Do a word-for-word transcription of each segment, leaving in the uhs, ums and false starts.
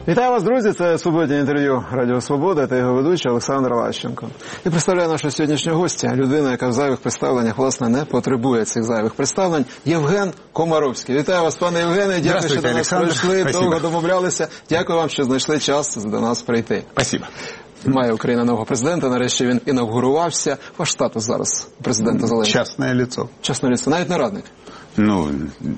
Вітаю вас, друзі! Це суботнє інтерв'ю Радіо Свобода та його ведучий Олександр Лащенко. І представляю нашого сьогоднішнього гостя, людина, яка в зайвих представленнях, власне, не потребує цих зайвих представлень, Євген Комаровський. Вітаю вас, пане Євгене, дякую, що до нас прийшли, довго домовлялися. Дякую вам, що знайшли час до нас прийти. Спасибо. Має Україна нового президента, нарешті він інавгурувався. Ваш статус зараз президента Зеленського? Частное лицо. Частное лицо, навіть не радник? Ну,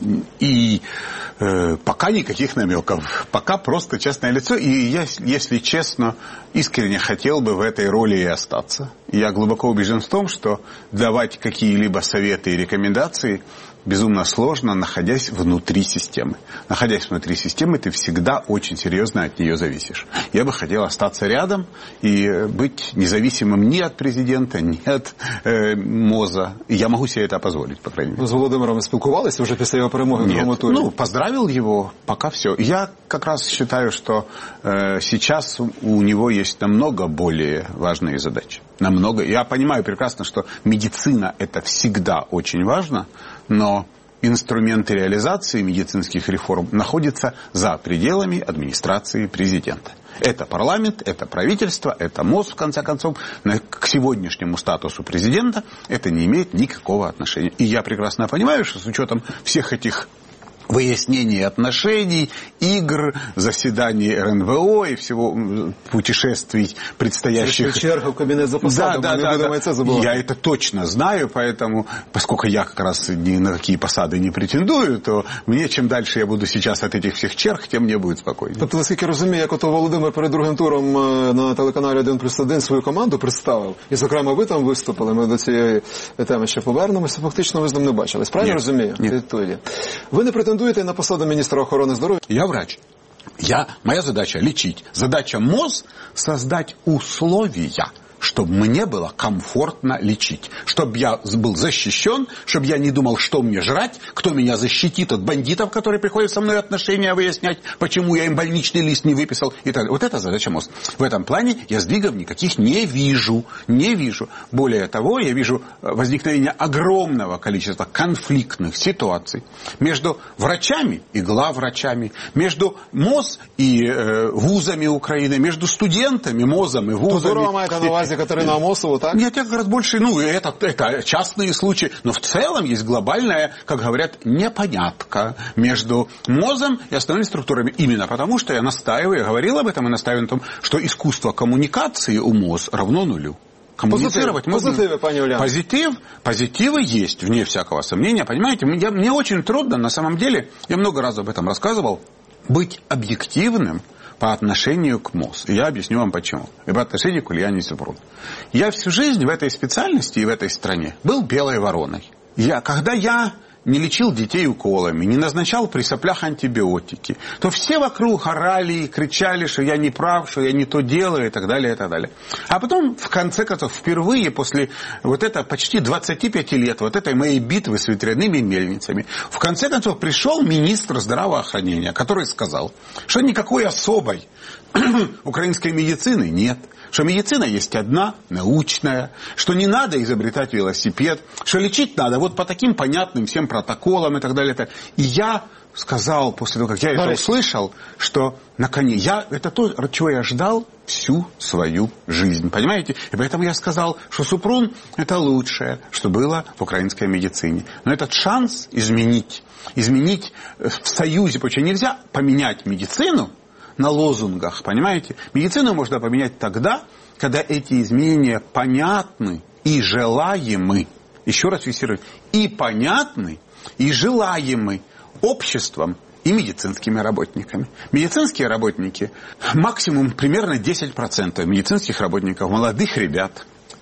и э, пока никаких намеков. Пока просто частное лицо. И я, если честно, искренне хотел бы в этой роли и остаться. Я глубоко убежден в том, что давать какие-либо советы и рекомендации безумно сложно, находясь внутри системы. Находясь внутри системы, ты всегда очень серьезно от нее зависишь. Я бы хотел остаться рядом и быть независимым ни от президента, ни от э, МОЗа. Я могу себе это позволить, по крайней мере. Вы с Володимиром спілкувалися уже после его перемоги в другому туре? Ну, поздравил его, пока все. Я как раз считаю, что э, сейчас у него есть намного более важные задачи. Намного. Я понимаю прекрасно, что медицина – это всегда очень важно, но инструменты реализации медицинских реформ находятся за пределами администрации президента. Это парламент, это правительство, это МОЗ, в конце концов. К сегодняшнему статусу президента это не имеет никакого отношения. И я прекрасно понимаю, что с учетом всех этих выяснений отношений, игр, заседаний эр эн вэ о и всего путешествий предстоящих. Черга в кабинет за посадом, да, да, да, да. Я это точно знаю, поэтому, поскольку я как раз ни на какие посады не претендую, то мне, чем дальше я буду сейчас от этих всех черг, тем мне будет спокойнее. Тобто, наскільки розумію, як ото Володимир перед другим туром на телеканалі один плюс один свою команду представив, і, зокрема, ви там виступили, ми до цієї теми ще повернемося, фактично ви з ним не бачились. Правильно розумію? Відповіді. Ви не претендуєте на посаду министра охраны здоровья? Я врач. Я, моя задача лечить. Задача МОЗ создать условия, чтобы мне было комфортно лечить. Чтобы я был защищен, чтобы я не думал, что мне жрать, кто меня защитит от бандитов, которые приходят со мной отношения выяснять, почему я им больничный лист не выписал и так далее. Вот это задача МОЗ. В этом плане я сдвигов никаких не вижу. Не вижу. Более того, я вижу возникновение огромного количества конфликтных ситуаций между врачами и главврачами, между МОЗ и э, вузами Украины, между студентами, МОЗом и вузами. Катерина Амосова, так? Нет, я как раз больше, ну, это, это частные случаи, но в целом есть глобальная, как говорят, непонятка между МОЗом и остальными структурами. Именно потому, что я настаиваю, я говорил об этом и настаиваю на том, что искусство коммуникации у МОЗ равно нулю. Коммуницировать можно. Позитивы, пани Уляна. Позитив, позитивы есть, вне всякого сомнения, понимаете? Я, мне очень трудно, на самом деле, я много раз об этом рассказывал, быть объективным по отношению к МОЗ. И я объясню вам почему. И по отношению к Ульяне Супрун. Я всю жизнь в этой специальности и в этой стране был белой вороной. Я, когда я не лечил детей уколами, не назначал при соплях антибиотики, то все вокруг орали и кричали, что я не прав, что я не то делаю и так далее, и так далее. А потом, в конце концов, впервые после вот это почти двадцати пяти лет, вот этой моей битвы с ветряными мельницами, в конце концов пришел министр здравоохранения, который сказал, что никакой особой украинской медицины нет, что медицина есть одна, научная, что не надо изобретать велосипед, что лечить надо вот по таким понятным всем протоколам и так далее. И я сказал, после того, как я это услышал, что наконец, я, это то, чего я ждал всю свою жизнь, понимаете? И поэтому я сказал, что Супрун это лучшее, что было в украинской медицине. Но этот шанс изменить, изменить в союзе, потому что нельзя поменять медицину на лозунгах, понимаете? Медицину можно поменять тогда, когда эти изменения понятны и желаемы. Еще раз фиксирую. И понятны, и желаемы обществом и медицинскими работниками. Медицинские работники, максимум примерно десять процентов медицинских работников, молодых ребят,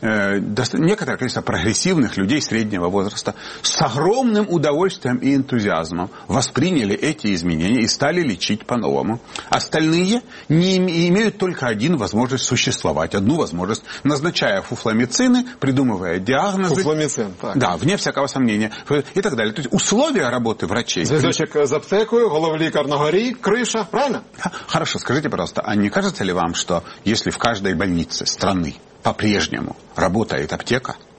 некоторое количество прогрессивных людей среднего возраста с огромным удовольствием и энтузиазмом восприняли эти изменения и стали лечить по-новому. Остальные не имеют только один возможность существовать, одну возможность, назначая фуфломицины, придумывая диагнозы. Фуфломицин, так. Да, вне всякого сомнения. И так далее. То есть условия работы врачей. Зв'язочок з аптекою, головлікар на горі, крыша, правильно? Хорошо, скажите, пожалуйста, а не кажется ли вам, что если в каждой больнице страны по-прежнему работает аптека,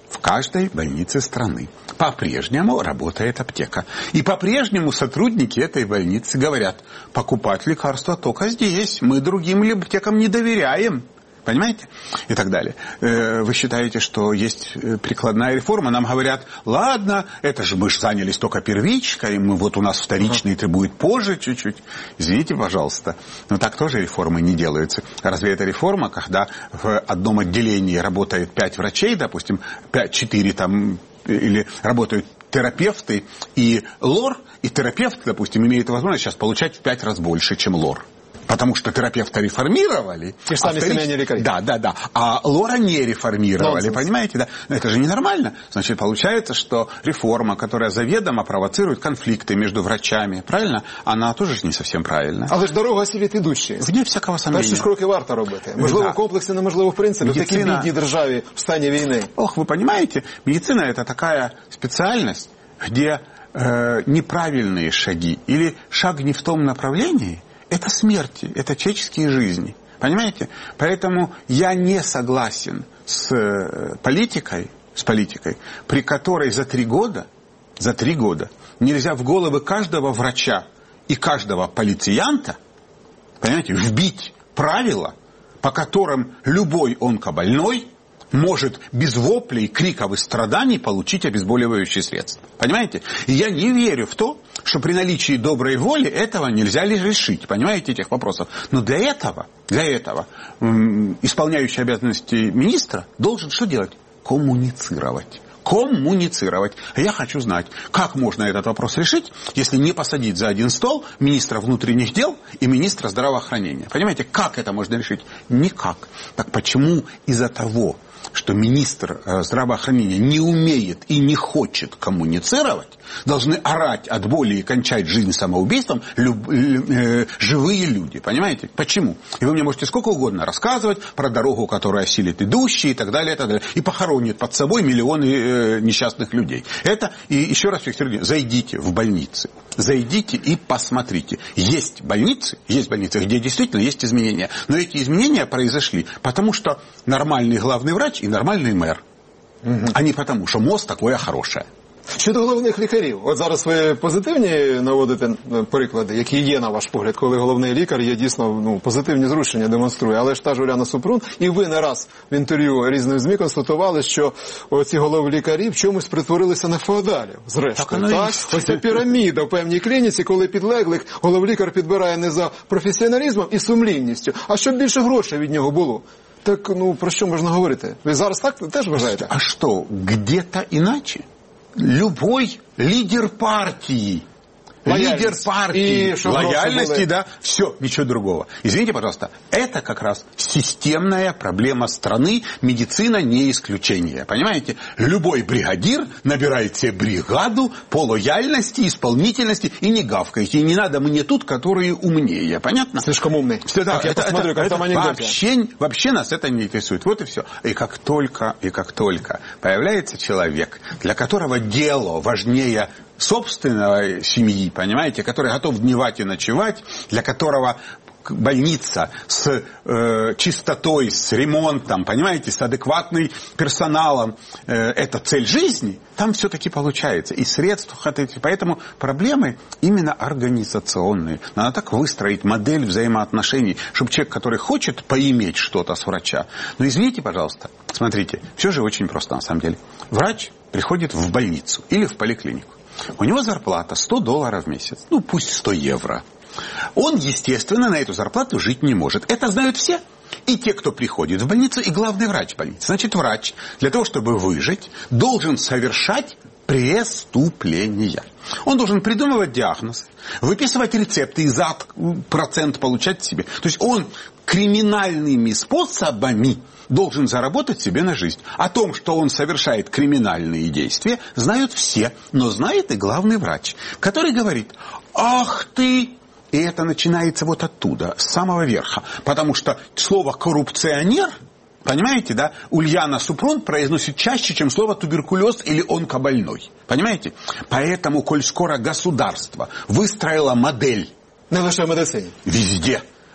в каждой больнице страны по-прежнему работает аптека. И по-прежнему сотрудники этой больницы говорят: покупать лекарства только здесь, мы другим аптекам не доверяем. Понимаете? И так далее. Вы считаете, что есть прикладная реформа? Нам говорят: ладно, это же мы же занялись только первичкой, мы, вот у нас вторичный это будет позже чуть-чуть. Извините, пожалуйста, но так тоже реформы не делаются. Разве это реформа, когда в одном отделении работает пять врачей, допустим, пять-четыре там, или работают терапевты и лор, и терапевт, допустим, имеет возможность сейчас получать в пять раз больше, чем лор. Потому что терапевта реформировали. И сами вторич... семейные лекари. Да, да, да. А лора не реформировали, Нонсенс. понимаете? Да? Но это же ненормально. Значит, получается, что реформа, которая заведомо провоцирует конфликты между врачами, правильно? Она тоже не совсем правильна. Але ж дорога світ ідуща. Вне всякого сомнения. Перші ж кроки варто робити. Можливо, Да. комплекси, неможливо в принципі. Медицина... В такій бідній державі в стані війни. Ох, вы понимаете, медицина это такая специальность, где э, неправильные шаги или шаг не в том направлении, это смерти, это человеческие жизни. Понимаете? Поэтому я не согласен с политикой, с политикой, при которой за три года, за три года нельзя в головы каждого врача и каждого полициянта, понимаете, вбить правила, по которым любой онкобольной может без воплей, криков и страданий получить обезболивающие средства. Понимаете? И я не верю в то, что при наличии доброй воли этого нельзя лишь решить. Понимаете, этих вопросов? Но для этого, для этого м- исполняющий обязанности министра должен что делать? Коммуницировать. Коммуницировать. А я хочу знать, как можно этот вопрос решить, если не посадить за один стол министра внутренних дел и министра здравоохранения. Понимаете, как это можно решить? Никак. Так почему из-за того, что министр э, здравоохранения не умеет и не хочет коммуницировать, должны орать от боли и кончать жизнь самоубийством люб, э, э, живые люди. Понимаете? Почему? И вы мне можете сколько угодно рассказывать про дорогу, которая осилит идущие и так далее, и так далее, и похоронит под собой миллионы э, несчастных людей. Это, и еще раз фиксирую, зайдите в больницы, зайдите и посмотрите. Есть больницы, есть больницы, где действительно есть изменения. Но эти изменения произошли потому, что нормальный главный врач и нормальный мэр. Угу. А не потому, что МОЗ такое хорошее. Щодо головних лікарів, от зараз ви позитивні наводите приклади, які є, на ваш погляд, коли головний лікар є дійсно ну, позитивні зрушення демонструє. Але ж та ж Уляна Супрун, і ви не раз в інтерв'ю різним ЗМІ констатували, що оці головні лікарі в чомусь притворилися на феодалів. Зрештою, так? так? Ось ця піраміда в певній клініці, коли підлеглих головлікар підбирає не за професіоналізмом і сумлінністю, а щоб більше грошей від нього було. Так, ну, про що можна говорити? Ви зараз так теж вважаєте? А что, где-то иначе? Любой лидер партии, лидер партии, и лояльности, да, все, ничего другого. Извините, пожалуйста, это как раз системная проблема страны, медицина не исключение, понимаете? Любой бригадир набирает себе бригаду по лояльности, исполнительности и не гавкайте. И не надо мне тут, которые умнее, понятно? Слишком умный. Да, так, я это, посмотрю, это, как там это вообще, вообще нас это не интересует. Вот и все. И как только, и как только появляется человек, для которого дело важнее собственной семьи, понимаете, который готов дневать и ночевать, для которого больница с э, чистотой, с ремонтом, понимаете, с адекватным персоналом, э, это цель жизни, там все-таки получается. И средств хватает. Поэтому проблемы именно организационные. Надо так выстроить модель взаимоотношений, чтобы человек, который хочет поиметь что-то с врача. Но извините, пожалуйста, смотрите, все же очень просто на самом деле. Врач приходит в больницу или в поликлинику. У него зарплата сто долларов в месяц, ну пусть сто евро. Он, естественно, на эту зарплату жить не может. Это знают все. И те, кто приходит в больницу, и главный врач больницы. Значит, врач для того, чтобы выжить, должен совершать преступления. Он должен придумывать диагнозы, выписывать рецепты и за процент получать себе. То есть он криминальными способами должен заработать себе на жизнь. О том, что он совершает криминальные действия, знают все. Но знает и главный врач, который говорит: ах ты! И это начинается вот оттуда, с самого верха. Потому что слово «коррупционер», понимаете, да, Ульяна Супрун произносит чаще, чем слово «туберкулез» или «онкобольной». Понимаете? Поэтому, коль скоро государство выстроило модель... Не лише в медицині. Везде.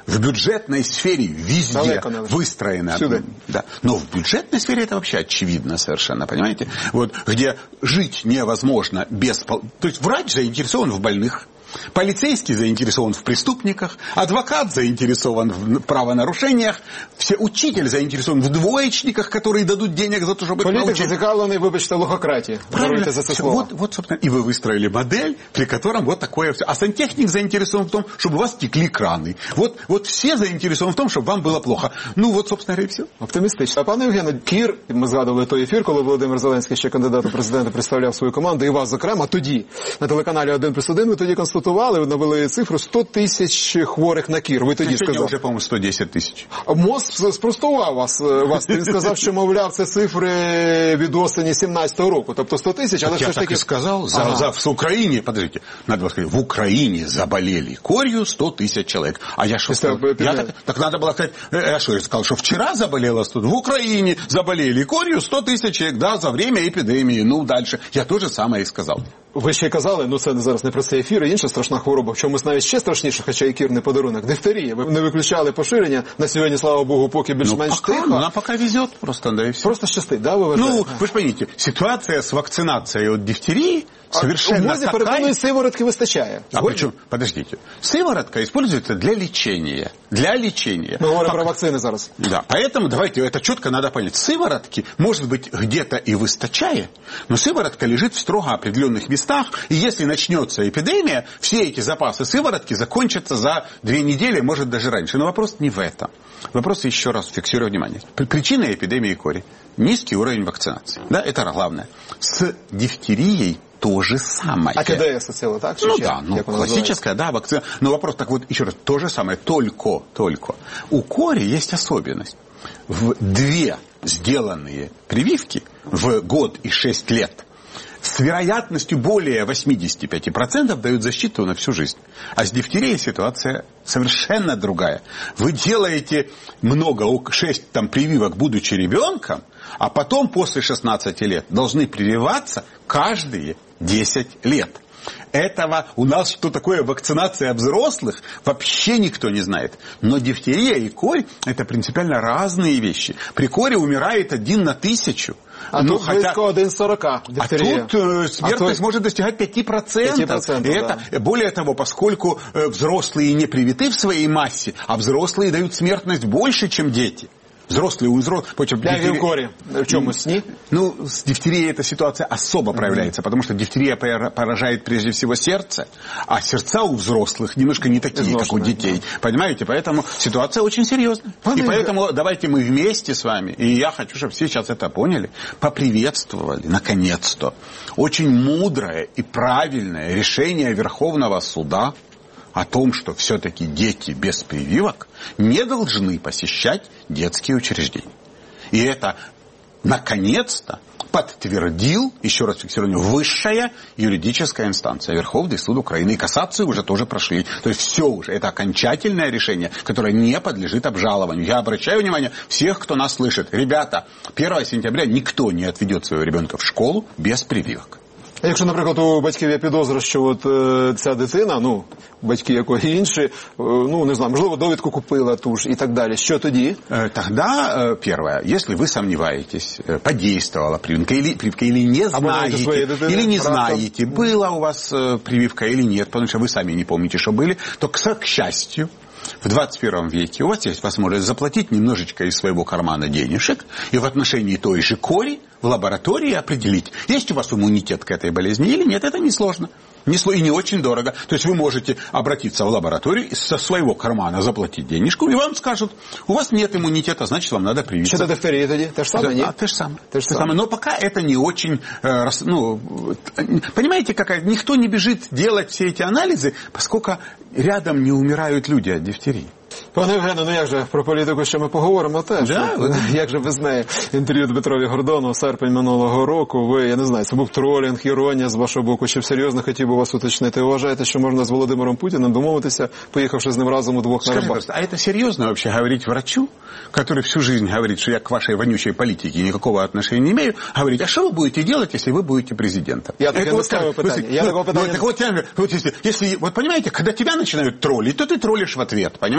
в бюджетной сфере везде выстроено. Да. Но в бюджетной сфере это вообще очевидно совершенно, понимаете? Вот, где жить невозможно без... То есть врач заинтересован в больных, полицейский заинтересован в преступниках, адвокат заинтересован в правонарушениях, все, учитель заинтересован в двоечниках, которые дадут денег за то, чтобы... Політик зацікавлений, вибачте, лохократії. Правильно. За це слово. Вот, вот, собственно, и вы выстроили модель, при котором вот такое все. А сантехник заинтересован в том, чтобы у вас текли краны. Вот, вот все заинтересованы в том, чтобы вам было плохо. Ну, вот, собственно говоря, и все. Оптимістично. А пане Євгене, Кір, ми згадували той ефір, коли Володимир Зеленський, ще кандидат у президенти, представляв свою команду, і вас, зокрема, тоді, на телеканалі один плюс один, ви тоді констатували, ви навели цифру сто тисяч хворих на Кір. Ви тоді сказали. Вже, по-моєму, сто десять тисяч. МОЗ спростував вас, вас. Він сказав, що, мовляв, це цифри від осені сімнадцятого року. Тобто сто тисяч, але так все ж таки... Я так и сказал. За, ага. за, в Украине, подождите, надо сказать, в Украине заболели корью сто тысяч человек. А я что сказал? Я так, так надо было сказать, я что, я сказал, что вчера заболело сто, в Украине заболели корью сто тысяч человек, да, за время эпидемии. Ну, дальше. Я то же самое и сказал. Ви ще й казали, ну це зараз не про цей ефір, інша страшна хвороба, в чомусь навіть ще страшніше, хоча і Кір не подарунок, дифтерія. Ви не виключали поширення, на сьогодні, слава Богу, поки більш-менш ну, тихо. Ну, она пока везет просто, да, и все. Просто щастить, да, ви вважаєте? Ну, вы же понимаете, ситуация с вакцинацией от дифтерии совершенно а, такая... переконують, сиворотки вистачає. А причем, подождите, сыворотка используется для лечения. Для лечения. Мы говорим про вакцины зараз. Да, поэтому давайте, это четко надо понять. Сыворотки, может быть, где-то и в источае, но сыворотка лежит в строго определенных местах, и если начнется эпидемия, все эти запасы сыворотки закончатся за две недели, может даже раньше. Но вопрос не в этом. Вопрос, еще раз фиксирую внимание. Причина эпидемии кори – низкий уровень вакцинации. Да, это главное. С дифтерией то же самое. А КДС цело, так? Ну да, ну, классическая, да, вакцина. Но вопрос так вот, еще раз, то же самое, только, только. У кори есть особенность. В две сделанные прививки в год и шесть лет с вероятностью более восемьдесят пять процентов дают защиту на всю жизнь. А с дифтерией ситуация совершенно другая. Вы делаете много, шесть там прививок, будучи ребенком, а потом после шестнадцати лет должны прививаться каждые десять лет. Этого у нас, что такое вакцинация взрослых, вообще никто не знает. Но дифтерия и корь – это принципиально разные вещи. При коре умирает один на тысячу. А ну, тут хотя... близко один сорока. А тут э, смертность а то... может достигать пяти процентов. пять процентов и это, да. Более того, поскольку э, взрослые не привиты в своей массе, а взрослые дают смертность больше, чем дети. Взрослые у взрослых... Для дифтерии... В чем мы с ней? Ну, с дифтерией эта ситуация особо проявляется, mm-hmm. потому что дифтерия поражает прежде всего сердце, а сердца у взрослых немножко не такие, Изношенные, как у детей. Да. Понимаете? Поэтому ситуация очень серьезная. Понятно. И поэтому давайте мы вместе с вами, и я хочу, чтобы все сейчас это поняли, поприветствовали, наконец-то, очень мудрое и правильное решение Верховного суда о том, что все-таки дети без прививок не должны посещать детские учреждения. И это, наконец-то, подтвердил, еще раз фиксирую, высшая юридическая инстанция, Верховный суд Украины. И кассацию уже тоже прошли. То есть все уже, это окончательное решение, которое не подлежит обжалованию. Я обращаю внимание всех, кто нас слышит. Ребята, первого сентября никто не отведет своего ребенка в школу без прививок. А якщо, наприклад, у батьків є підозра, що от е, ця дитина, ну, батьки якої інші, е, ну, не знаю, можливо, довідку купила ту ж і так далі, що тоді? Тогда, первое, если вы сомневаетесь, подействовала прививка или, прививка, или не знаете, дитини, или не знаете, была у вас прививка или нет, потому что вы сами не помните, что были, то, к счастью, в двадцать первом веке у вас есть возможность заплатить немножечко из своего кармана денежек и в отношении той же кори в лаборатории определить, есть у вас иммунитет к этой болезни или нет. Это несложно. Не сло... И не очень дорого. То есть вы можете обратиться в лабораторию и со своего кармана заплатить денежку, и вам скажут, у вас нет иммунитета, значит, вам надо привиться. Что-то дифтерия тоді? Те ж саме, да, нет? А, те же самое. Те же самое. Но пока это не очень... Э, ну, понимаете, какая? Никто не бежит делать все эти анализы, поскольку рядом не умирают люди от дифтерии. Пане Євгене, ну як же, про політику ще ми поговоримо теж. Да, От, як же без неї? Інтерв'ю Дмитрові Гордону, серпень минулого року. Ви, я не знаю, це був тролінг, іронія з вашого боку, чи серйозно хотів би вас уточнити. Ви вважаєте, що можна з Володимиром Путіним домовитися, поїхавши з ним разом удвох на рибак? А это серьезно вообще говорить врачу, который всю жизнь говорит, что я к вашей вонючей политике никакого отношения не имею, говорить, а что вы будете делать, если вы будете президентом? Я так и не ставлю питание. Я такого питания... Так вот, вот, если, если, вот понимаете, когда тебя начинают троллить, то ты троллишь в ответ, понимаете?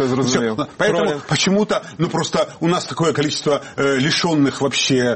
зрозумів. Поэтому Троллинг. почему-то, ну просто у нас такое количество э, лишенных вообще,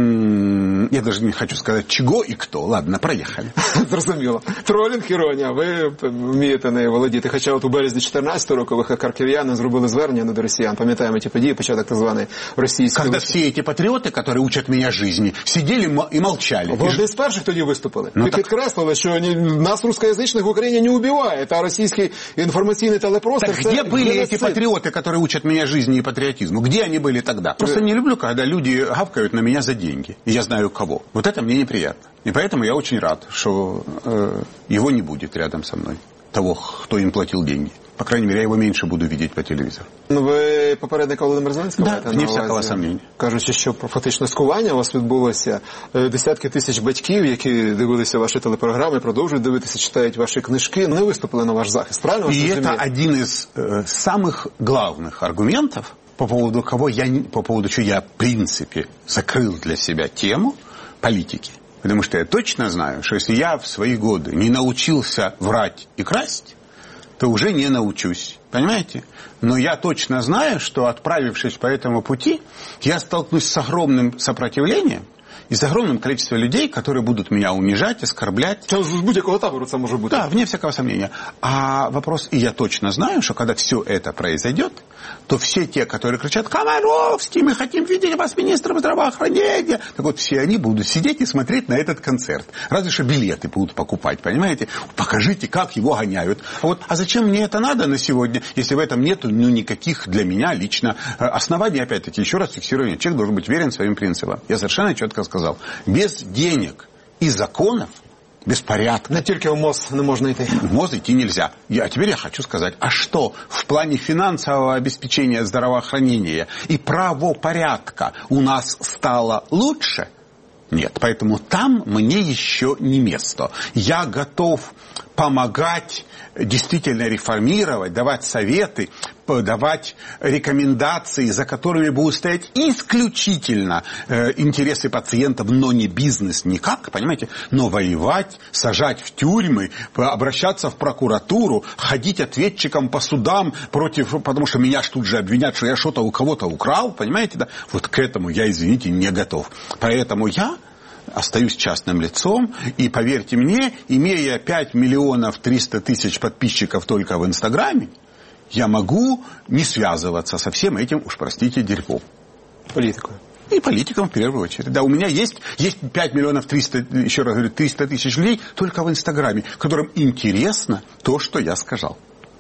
м- я даже не хочу сказать, чего и кто. Ладно, проехали. Зрозуміло. Тролінг, іронія, ви вмієте нею володіти. Хоча от у березні чотирнадцятого року ви харків'яни зробили звернення до росіян. Пам'ятаємо ті події, початок так званої російської... Когда все эти патриоты, которые учат меня жизни, сидели м- и молчали. Ви одні з перших тоді виступили. Ну, Ви так... підкреслили, що ні, нас русскоязичних в Україні не убивають, а російський інформаційний телепростор... Так где были эти патриоты, которые учат меня жизни и патриотизму? Где они были тогда? Просто не люблю, когда люди гавкают на меня за деньги. И я знаю кого. Вот это мне неприятно. И поэтому я очень рад, что э, его не будет рядом со мной. Того, кто им платил деньги. По крайней мере, я его меньше буду видеть по телевизору. Ну, ви попередника Володимира Зеленського? Да, вне всякого сомнения. Кажучи, що фактично скування у вас відбулося. Десятки тисяч батьків, які дивилися ваші телепрограми, продовжують дивитися, читають ваші книжки, не виступили на ваш захист. Правильно? И это один из э, самых главных аргументов, по поводу кого я, по поводу чего я, в принципе, закрыл для себя тему политики. Потому что я точно знаю, что если я в свои годы не научился врать и красть, то уже не научусь. Понимаете? Но я точно знаю, что, отправившись по этому пути, я столкнусь с огромным сопротивлением и с огромным количеством людей, которые будут меня унижать, оскорблять. Це з будь-якого табору це може бути. Да, вне всякого сомнения. А вопрос, и я точно знаю, что когда все это произойдет, то все те, которые кричат: «Комаровский, мы хотим видеть вас министром здравоохранения», так вот все они будут сидеть и смотреть на этот концерт. Разве что билеты будут покупать, понимаете? Покажите, как его гоняют. А, вот, а зачем мне это надо на сегодня, если в этом нету ну, никаких для меня лично оснований? Опять-таки, еще раз фиксирую, человек должен быть верен своим принципам. Я совершенно четко сказал, без денег и законов, без порядка. Не тільки в МОЗ не можна йти. В МОЗ идти нельзя. Я, а теперь я хочу сказать, а что в плане финансового обеспечения здравоохранения и правопорядка у нас стало лучше? Нет, поэтому там мне еще не место. Я готов помогать, действительно реформировать, давать советы, давать рекомендации, за которыми будут стоять исключительно э, интересы пациентов, но не бизнес никак, понимаете? Но воевать, сажать в тюрьмы, обращаться в прокуратуру, ходить ответчиком по судам против, потому что меня ж тут же обвинят, что я что-то у кого-то украл, понимаете? Да? Вот к этому я, извините, не готов. Поэтому я остаюсь частным лицом, и поверьте мне, имея пять миллионов триста тысяч подписчиков только в Инстаграме, я могу не связываться со всем этим, уж простите, дерьмом. Политикой. И политикам в первую очередь. Да, у меня есть, есть пять миллионов триста, еще раз говорю, триста тысяч людей только в Инстаграме, которым интересно то, что я сказал.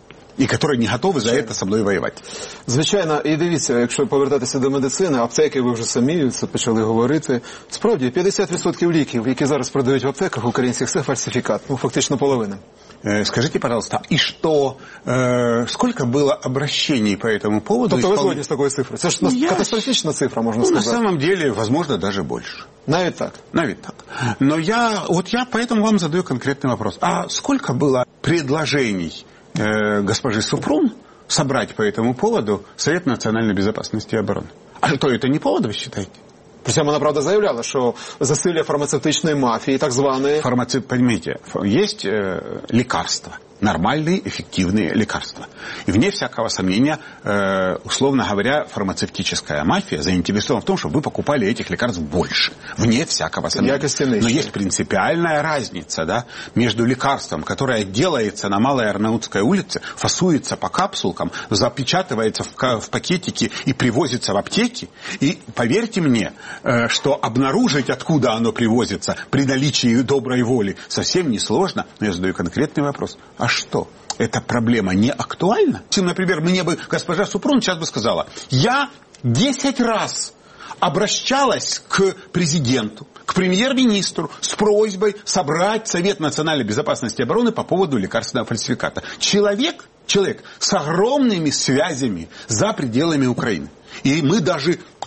І які не готові за це зі мною воювати. Звичайно, і дивіться, якщо повертатися до медицини, аптеки, ви вже самі це почали говорити. Справді, п'ятдесят відсотків ліків, які зараз продають в аптеках українських, це фальсифікат. Ну, фактично половина. Скажите, пожалуйста, и что, э, сколько было обращений по этому поводу? Тобто ви згодні з такою цифрою? Це ж Я... катастрофічна цифра, можна ну, сказати. На самом деле, возможно, даже больше. Навіть так? Навіть так. Но я, вот я поэтому вам задаю конкретный вопрос. А сколько было предложений госпожи Супрун собрать по этому поводу Совет национальной безопасности и обороны? А что, это не повод, вы считаете? Причем вона, правда, заявляла, що засилля фармацевтичної мафії, так званої... Фармацевт, понимаете, есть э, лекарства, нормальные, эффективные лекарства. И вне всякого сомнения, э, условно говоря, фармацевтическая мафия заинтересована в том, чтобы вы покупали этих лекарств больше. Вне всякого сомнения. Но есть принципиальная разница, да, между лекарством, которое делается на Малой Арнаутской улице, фасуется по капсулкам, запечатывается в, в пакетики и привозится в аптеки. И поверьте мне, э, что обнаружить, откуда оно привозится при наличии доброй воли, совсем несложно. Но я задаю конкретный вопрос. А что? Эта проблема не актуальна? Например, мне бы госпожа Супрун сейчас бы сказала: я десять раз обращалась к президенту, к премьер-министру с просьбой собрать Совет национальной безопасности и обороны по поводу лекарственного фальсификата. Человек, человек с огромными связями за пределами Украины. И мы даже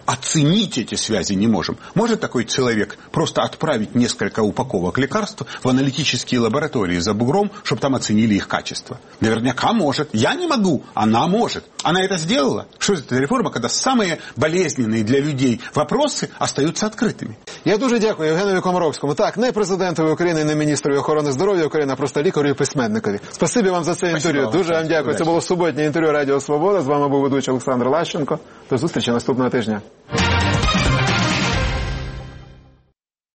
оценить эти связи не можем. Может такой человек просто отправить несколько упаковок лекарств в аналитические лаборатории за бугром, чтобы там оценили их качество? Наверняка может. Я не могу, она может. Она это сделала. Что это за реформа, когда самые болезненные для людей вопросы остаются открытыми? Я дуже дякую Євгенові Комаровському. Так, не президентові України, не міністрові охорони здоров'я України, а просто лікарю і письменникові. Спасибі вам за це інтерв'ю. Спасибо. Дуже вам дякую. Це було суботнє інтерв'ю Радіо Свобода. З вами був ведучий Олександр Лащенко. До зустрічі наступного тижня.